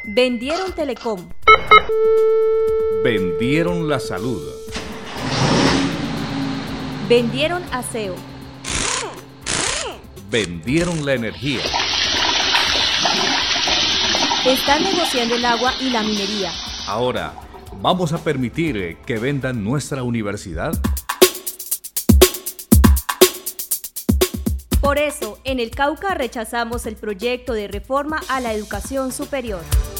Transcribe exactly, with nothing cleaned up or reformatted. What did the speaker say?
Vendieron Telecom. Vendieron la salud. Vendieron aseo. Vendieron la energía. Están negociando el agua y la minería. Ahora, ¿vamos a permitir que vendan nuestra universidad? Por eso, en el Cauca rechazamos el proyecto de reforma a la educación superior.